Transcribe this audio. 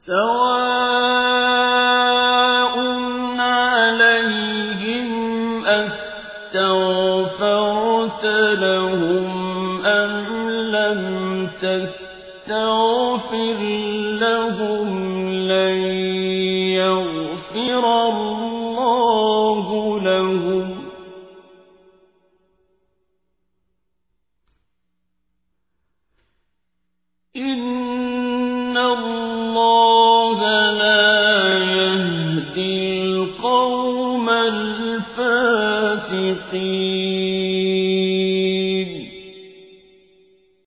سواء عليهم أستغفرت لهم أم لم تستغفر لهم لن يغفر الله لهم